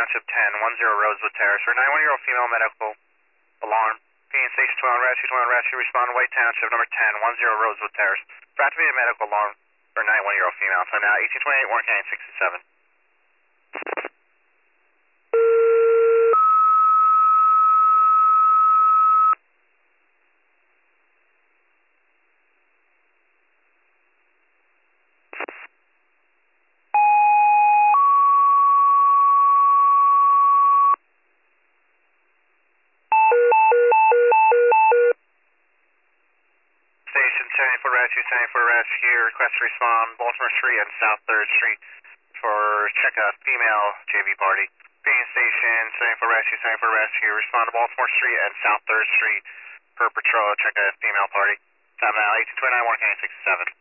Township 1010 Rosewood Terrace for 910 female medical alarm. Union Station 12 Rescue, respond to White Township number 1010 Rosewood Terrace for activated medical alarm for 910 female. So now 1828 Warren County 67. Station 10 for rescue, request to respond Baltimore Street and South 3rd Street for check a female JV party. Union Station 10 for rescue, respond to Baltimore Street and South 3rd Street for patrol, check a female party. Time now 1829 Warren County 67.